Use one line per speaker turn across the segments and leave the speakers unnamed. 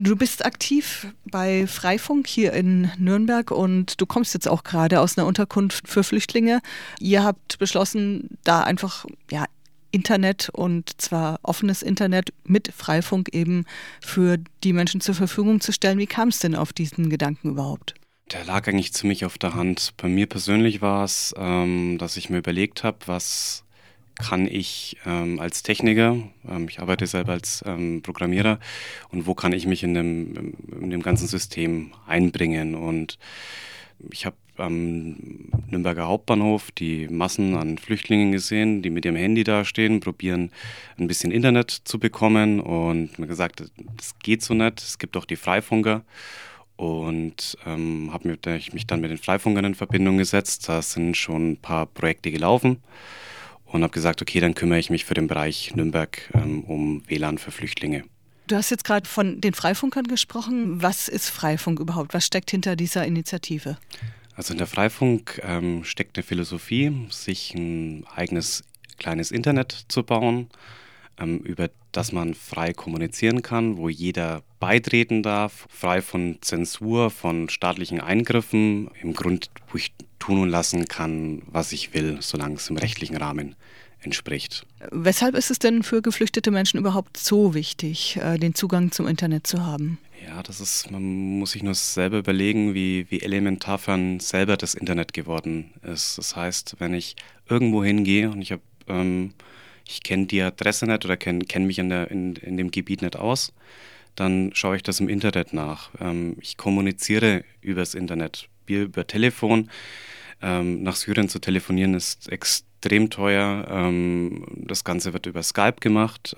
Du bist aktiv bei Freifunk hier in Nürnberg und du kommst jetzt auch gerade aus einer Unterkunft für Flüchtlinge. Ihr habt beschlossen, da einfach Internet und zwar offenes Internet mit Freifunk eben für die Menschen zur Verfügung zu stellen. Wie kam es denn auf diesen Gedanken überhaupt?
Der lag eigentlich ziemlich auf der Hand. Bei mir persönlich war es, dass ich mir überlegt habe, was kann ich als Techniker, ich arbeite selber als Programmierer, und wo kann ich mich in dem ganzen System einbringen. Und ich habe am Nürnberger Hauptbahnhof die Massen an Flüchtlingen gesehen, die mit ihrem Handy dastehen, probieren ein bisschen Internet zu bekommen, und mir gesagt, das geht so nicht, es gibt auch die Freifunker. Und habe mich dann mit den Freifunkern in Verbindung gesetzt. Da sind schon ein paar Projekte gelaufen und habe gesagt, okay, dann kümmere ich mich für den Bereich Nürnberg um WLAN für Flüchtlinge.
Du hast jetzt gerade von den Freifunkern gesprochen. Was ist Freifunk überhaupt? Was steckt hinter dieser Initiative?
Also in der Freifunk steckt eine Philosophie, sich ein eigenes kleines Internet zu bauen, über das man frei kommunizieren kann, wo jeder beitreten darf, frei von Zensur, von staatlichen Eingriffen, im Grunde, wo ich tun und lassen kann, was ich will, solange es im rechtlichen Rahmen entspricht.
Weshalb ist es denn für geflüchtete Menschen überhaupt so wichtig, den Zugang zum Internet zu haben?
Ja, man muss sich nur selber überlegen, wie elementar für einen selber das Internet geworden ist. Das heißt, wenn ich irgendwo hingehe und ich kenne die Adresse nicht oder kenn mich in dem Gebiet nicht aus, dann schaue ich das im Internet nach. Ich kommuniziere übers Internet, über Telefon. Nach Syrien zu telefonieren ist extrem teuer. Das Ganze wird über Skype gemacht.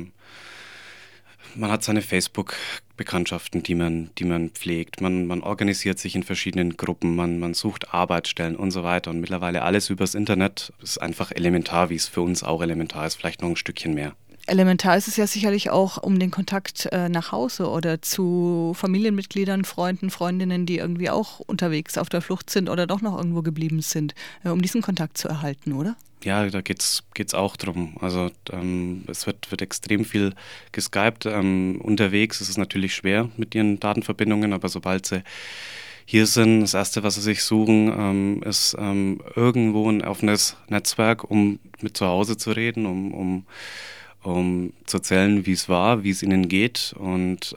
Man hat seine Facebook-Bekanntschaften, die man pflegt. Man organisiert sich in verschiedenen Gruppen, man sucht Arbeitsstellen und so weiter. Und mittlerweile alles übers Internet ist einfach elementar, wie es für uns auch elementar ist, vielleicht noch ein Stückchen mehr.
Elementar ist es ja sicherlich auch um den Kontakt nach Hause oder zu Familienmitgliedern, Freunden, Freundinnen, die irgendwie auch unterwegs auf der Flucht sind oder doch noch irgendwo geblieben sind, um diesen Kontakt zu erhalten, oder?
Ja, da geht's auch drum. Also es wird extrem viel geskypt. Unterwegs ist es natürlich schwer mit ihren Datenverbindungen, aber sobald sie hier sind, das Erste, was sie sich suchen, ist irgendwo ein offenes Netzwerk, um mit zu Hause zu reden, um zu erzählen, wie es war, wie es ihnen geht. Und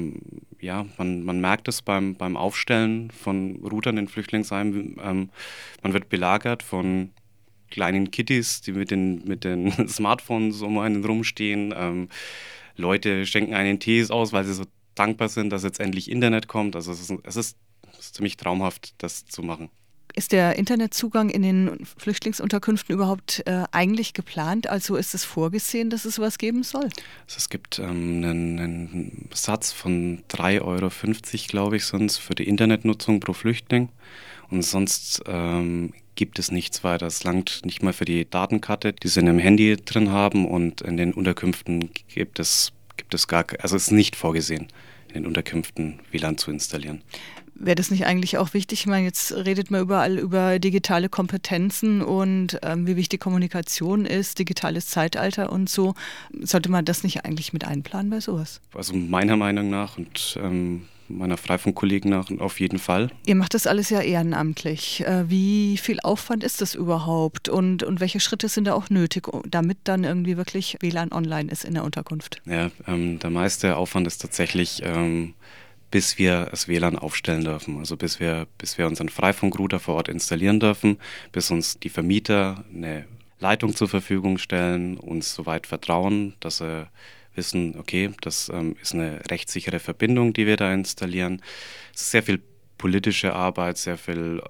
man merkt es beim Aufstellen von Routern in Flüchtlingsheimen. Man wird belagert von kleinen Kitties, die mit den Smartphones um einen rumstehen. Leute schenken einen Tees aus, weil sie so dankbar sind, dass jetzt endlich Internet kommt. Also es ist ziemlich traumhaft, das zu machen.
Ist der Internetzugang in den Flüchtlingsunterkünften überhaupt eigentlich geplant? Also ist es vorgesehen, dass es sowas geben soll?
Also es gibt einen Satz von 3,50 €, glaube ich, sonst für die Internetnutzung pro Flüchtling. Und sonst gibt es nichts weiter. Es langt nicht mal für die Datenkarte, die sie in einem Handy drin haben. Und in den Unterkünften gibt es also es ist nicht vorgesehen, in den Unterkünften WLAN zu installieren.
Wäre das nicht eigentlich auch wichtig? Ich meine, jetzt redet man überall über digitale Kompetenzen und wie wichtig Kommunikation ist, digitales Zeitalter und so. Sollte man das nicht eigentlich mit einplanen bei sowas?
Also meiner Meinung nach und meiner Freifunkkollegen nach auf jeden Fall.
Ihr macht das alles ja ehrenamtlich. Wie viel Aufwand ist das überhaupt und welche Schritte sind da auch nötig, damit dann irgendwie wirklich WLAN online ist in der Unterkunft?
Ja, der meiste Aufwand ist tatsächlich bis wir das WLAN aufstellen dürfen. Also bis wir unseren Freifunkrouter vor Ort installieren dürfen, bis uns die Vermieter eine Leitung zur Verfügung stellen, uns soweit vertrauen, dass sie wissen, okay, das ist eine rechtssichere Verbindung, die wir da installieren. Es ist sehr viel politische Arbeit, sehr viel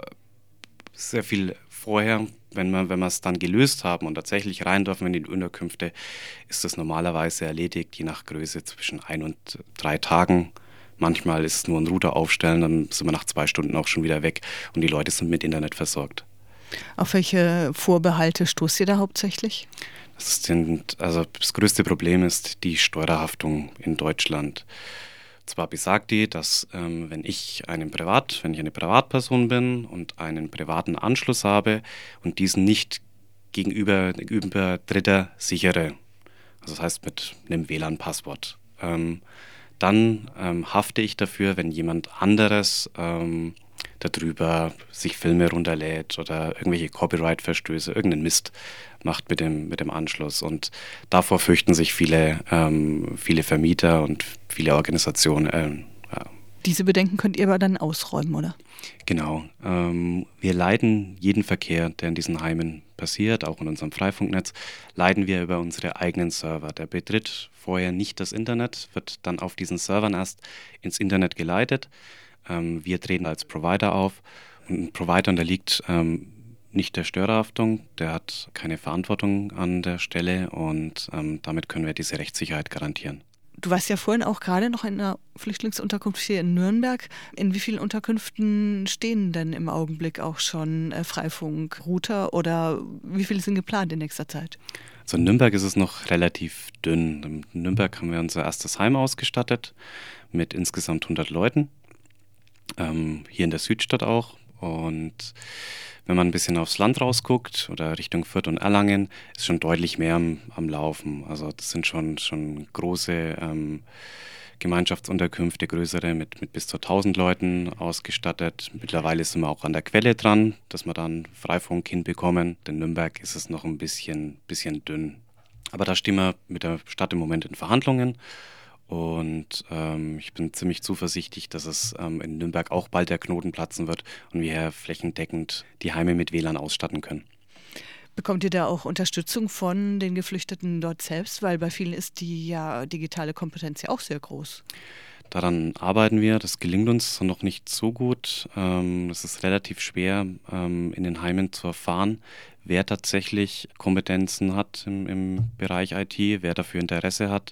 vorher. Wenn wir es dann gelöst haben und tatsächlich rein dürfen in die Unterkünfte, ist das normalerweise erledigt, je nach Größe zwischen 1 und 3 Tagen. Manchmal ist es nur ein Router aufstellen, dann sind wir nach 2 Stunden auch schon wieder weg und die Leute sind mit Internet versorgt.
Auf welche Vorbehalte stoßt ihr da hauptsächlich?
Das größte Problem ist die Steuerhaftung in Deutschland. Zwar besagt die, dass wenn ich eine Privatperson bin und einen privaten Anschluss habe und diesen nicht gegenüber Dritter sichere, also das heißt mit einem WLAN-Passwort, dann hafte ich dafür, wenn jemand anderes darüber sich Filme runterlädt oder irgendwelche Copyright-Verstöße, irgendeinen Mist macht mit dem Anschluss. Und davor fürchten sich viele Vermieter und viele Organisationen. Ja.
Diese Bedenken könnt ihr aber dann ausräumen, oder?
Genau. Wir leiten jeden Verkehr, der in diesen Heimen passiert, auch in unserem Freifunknetz, leiten wir über unsere eigenen Server. Der betritt vorher nicht das Internet, wird dann auf diesen Servern erst ins Internet geleitet. Wir treten als Provider auf. Und ein Provider unterliegt nicht der Störerhaftung, der hat keine Verantwortung an der Stelle und damit können wir diese Rechtssicherheit garantieren.
Du warst ja vorhin auch gerade noch in einer Flüchtlingsunterkunft hier in Nürnberg. In wie vielen Unterkünften stehen denn im Augenblick auch schon Freifunk-Router oder wie viele sind geplant in nächster Zeit?
Also in Nürnberg ist es noch relativ dünn. In Nürnberg haben wir unser erstes Heim ausgestattet mit insgesamt 100 Leuten. Hier in der Südstadt auch. Und wenn man ein bisschen aufs Land rausguckt oder Richtung Fürth und Erlangen, ist schon deutlich mehr am Laufen. Also das sind schon große Gemeinschaftsunterkünfte, größere mit bis zu 1000 Leuten ausgestattet. Mittlerweile sind wir auch an der Quelle dran, dass wir dann Freifunk hinbekommen. In Nürnberg ist es noch ein bisschen dünn. Aber da stehen wir mit der Stadt im Moment in Verhandlungen. Und ich bin ziemlich zuversichtlich, dass es in Nürnberg auch bald der Knoten platzen wird und wir hier flächendeckend die Heime mit WLAN ausstatten können.
Bekommt ihr da auch Unterstützung von den Geflüchteten dort selbst? Weil bei vielen ist die digitale Kompetenz ja auch sehr groß.
Daran arbeiten wir. Das gelingt uns noch nicht so gut. Es ist relativ schwer, in den Heimen zu erfahren, wer tatsächlich Kompetenzen hat im Bereich IT, wer dafür Interesse hat.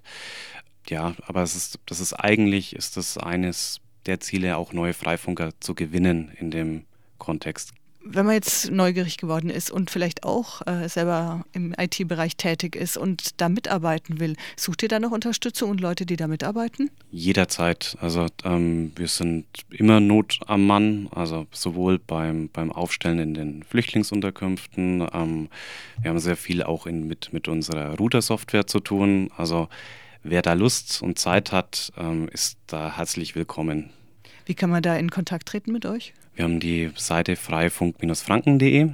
Ja, aber das ist eigentlich eines der Ziele, auch neue Freifunker zu gewinnen in dem Kontext.
Wenn man jetzt neugierig geworden ist und vielleicht auch selber im IT-Bereich tätig ist und da mitarbeiten will, sucht ihr da noch Unterstützung und Leute, die da mitarbeiten?
Jederzeit. Also wir sind immer Not am Mann, also sowohl beim Aufstellen in den Flüchtlingsunterkünften. Wir haben sehr viel auch mit unserer Router-Software zu tun. Also wer da Lust und Zeit hat, ist da herzlich willkommen.
Wie kann man da in Kontakt treten mit euch?
Wir haben die Seite freifunk-franken.de.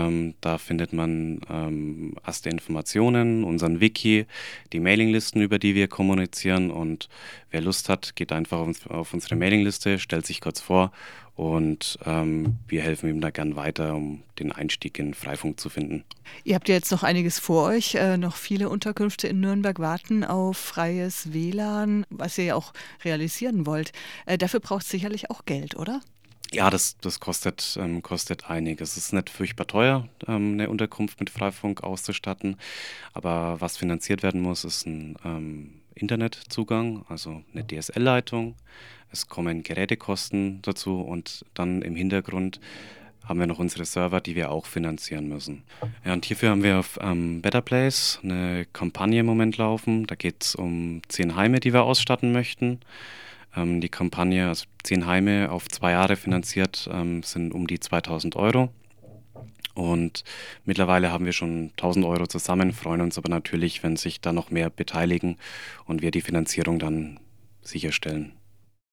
Da findet man erste Informationen, unseren Wiki, die Mailinglisten, über die wir kommunizieren. Und wer Lust hat, geht einfach auf unsere Mailingliste, stellt sich kurz vor und wir helfen ihm da gern weiter, um den Einstieg in Freifunk zu finden.
Ihr habt ja jetzt noch einiges vor euch. Noch viele Unterkünfte in Nürnberg warten auf freies WLAN, was ihr ja auch realisieren wollt. Dafür braucht es sicherlich auch Geld, oder?
Ja, das kostet einiges. Es ist nicht furchtbar teuer, eine Unterkunft mit Freifunk auszustatten. Aber was finanziert werden muss, ist ein Internetzugang, also eine DSL-Leitung. Es kommen Gerätekosten dazu und dann im Hintergrund haben wir noch unsere Server, die wir auch finanzieren müssen. Ja, und hierfür haben wir auf Better Place eine Kampagne im Moment laufen. Da geht es um 10 Heime, die wir ausstatten möchten. Die Kampagne, also 10 Heime auf 2 Jahre finanziert, sind um die 2000 Euro. Und mittlerweile haben wir schon 1000 Euro zusammen, freuen uns aber natürlich, wenn sich da noch mehr beteiligen und wir die Finanzierung dann sicherstellen.